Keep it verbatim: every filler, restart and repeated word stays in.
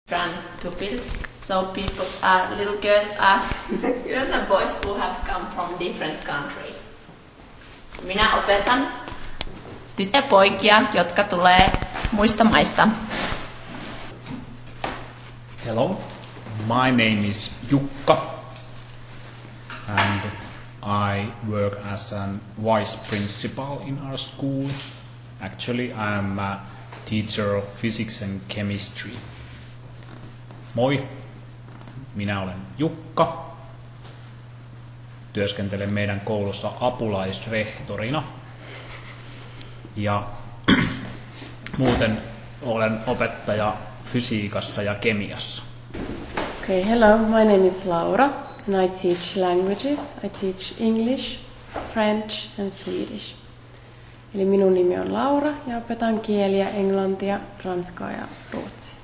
Run pupils, so people, uh, little girls, uh, girls and boys who have come from different countries. Minä opetan tyttöjä ja poikia, jotka tulee muista maista. Hello, my name is Jukka and I work as a vice principal in our school. Actually, I'm a teacher of physics and chemistry. Moi, minä olen Jukka. Työskentelen meidän koulussa apulaisrehtorina. Ja muuten olen opettaja fysiikassa ja kemiassa. Okay, hello, my name is Laura and I teach languages. I teach English, French and Swedish. Eli minun nimi on Laura ja opetan kieliä, englantia, ranskaa ja ruotsia.